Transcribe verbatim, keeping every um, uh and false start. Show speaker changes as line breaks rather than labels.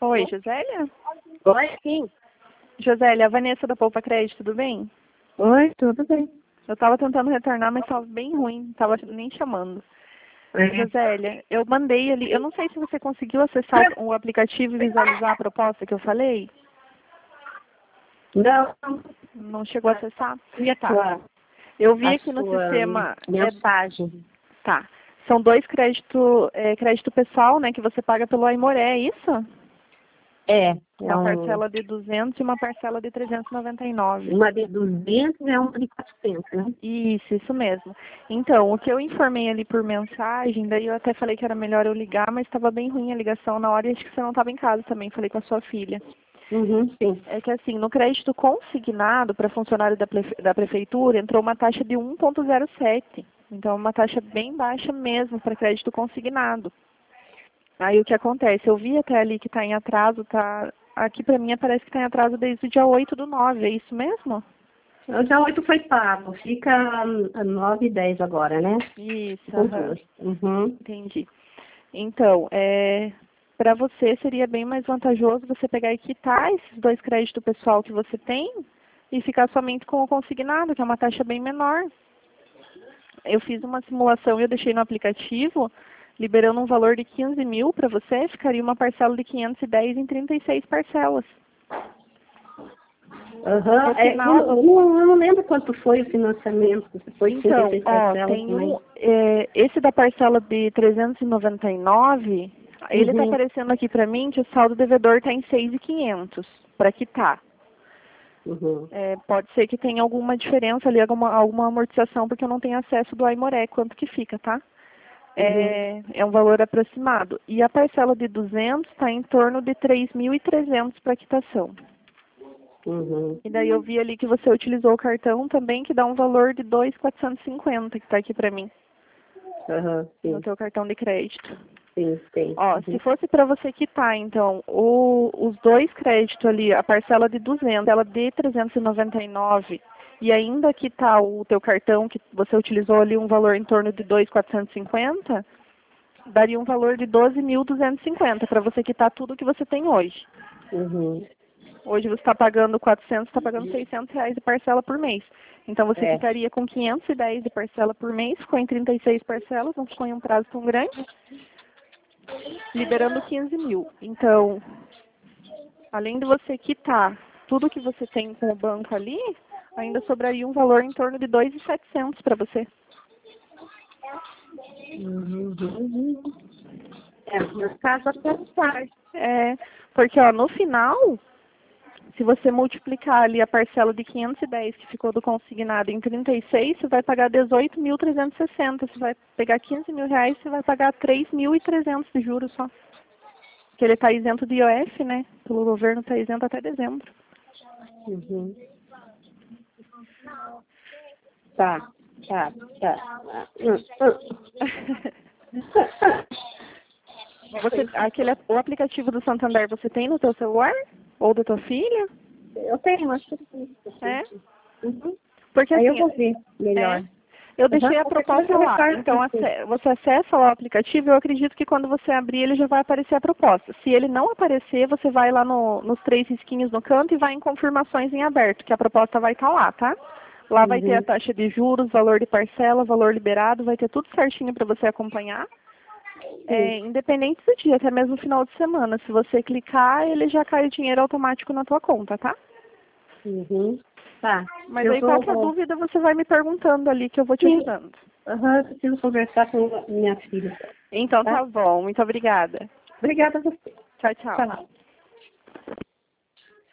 Oi, Josélia?
Oi, sim.
Josélia, a Vanessa da Poupa Crédito, tudo bem?
Oi, tudo bem.
Eu estava tentando retornar, mas estava bem ruim, estava nem chamando.
É.
Josélia, eu mandei ali, eu não sei se você conseguiu acessar o, o aplicativo e visualizar a proposta que eu falei.
Não,
Não chegou a acessar?
e a
Tá.
sua,
Eu vi
a
aqui no
sua
sistema.
mensagem?
É, tá. São dois crédito, é, crédito pessoal, né, que você paga pelo Aimoré, é isso?
É,
Uma
é um,
parcela de duzentos e uma parcela de trezentos e noventa e nove.
uma de duzentos e uma de quatrocentos, né?
Isso, isso mesmo. Então, o que eu informei ali por mensagem, daí eu até falei que era melhor eu ligar, mas estava bem ruim a ligação na hora e acho que você não estava em casa também, falei com a sua filha.
Uhum, sim.
É que assim, no crédito consignado para funcionário da, prefe da prefeitura entrou uma taxa de um vírgula zero sete. Então, uma taxa bem baixa mesmo para crédito consignado. Aí o que acontece? Eu vi até ali que está em atraso, tá? Aqui para mim parece que está em atraso desde o dia oito do nove, é isso mesmo?
O dia oito foi pago, fica hum, a nove e dez agora, né?
Isso,
Com
aham.
duas. Uhum.
Entendi. Então, é, para você seria bem mais vantajoso você pegar e quitar esses dois créditos pessoal que você tem e ficar somente com o consignado, que é uma taxa bem menor. Eu fiz uma simulação e eu deixei no aplicativo, liberando um valor de quinze mil para você, ficaria uma parcela de quinhentos e dez em trinta e seis parcelas.
Aham,
No
é, eu,
final,
eu não, eu não lembro quanto foi o financiamento, se foi
então,
trinta e seis
ó,
parcelas
tem
também.
um, é, esse da parcela de trezentos e noventa e nove, ele está
Uhum,
aparecendo aqui para mim que o saldo devedor está em seis mil e quinhentos para quitar.
uhum,
É, pode ser que tenha alguma diferença ali, alguma, alguma amortização, porque eu não tenho acesso do Aimoré, quanto que fica, tá?
uhum,
É, é um valor aproximado. E a parcela de duzentos está em torno de três mil e trezentos para quitação.
uhum.
E daí eu vi ali que você utilizou o cartão também, que dá um valor de dois mil quatrocentos e cinquenta, que está aqui para mim,
Aham,
no
sim,
teu cartão de crédito.
sim, tem.
Ó, se
Uhum.
fosse para você quitar, então, o, os dois créditos ali, a parcela de duzentos, ela de trezentos e noventa e nove, e ainda quitar o teu cartão, que você utilizou ali um valor em torno de dois mil quatrocentos e cinquenta, daria um valor de doze mil duzentos e cinquenta para você quitar tudo que você tem hoje.
Uhum.
Hoje você está pagando quatrocentos, está pagando seiscentos reais de parcela por mês. Então você
É.
ficaria com quinhentos e dez de parcela por mês, ficou em trinta e seis parcelas, não ficou em um prazo tão grande, liberando quinze mil. Então, além de você quitar tudo que você tem com o banco ali, ainda sobraria um valor em torno de dois mil e setecentos para você.
Uhum. Uhum. É, no caso até sai.
É, porque ó, no final, se você multiplicar ali a parcela de quinhentos e dez que ficou do consignado em trinta e seis, você vai pagar dezoito mil trezentos e sessenta. Você vai pegar quinze mil reais, você vai pagar três mil e trezentos de juros só. Porque ele está isento de I O F, né? Pelo governo está isento até dezembro.
Uhum. Tá, tá, tá. Hum, hum.
Você, aquele, o aplicativo do Santander você tem no teu celular? Ou da tua filha?
Eu tenho, acho que sim.
É?
Uhum.
Porque
Aí eu
assim,
vou ver
é,
melhor.
eu
Uhum.
deixei a
Qualquer coisa
proposta
eu
lá.
retorno
Então
com você.
ace- você acessa lá o aplicativo, eu acredito que quando você abrir ele já vai aparecer a proposta. Se ele não aparecer, você vai lá no- nos três risquinhos no canto e vai em confirmações em aberto, que a proposta vai estar lá, tá? Lá vai ter a
Uhum.
taxa de juros, valor de parcela, valor liberado, vai ter tudo certinho para você acompanhar.
Sim.
É, independente do dia, até mesmo no final de semana. Se você clicar, ele já cai o dinheiro automático na tua conta, tá?
Uhum. Tá.
Mas
Eu
aí
vou.
qualquer
vou-
dúvida você vai me perguntando ali que eu vou te
Sim.
ajudando.
Uhum. Eu preciso conversar com a minha filha.
Então
Tá?
tá bom, muito obrigada.
Obrigada a você.
Tchau, tchau.
Tchau.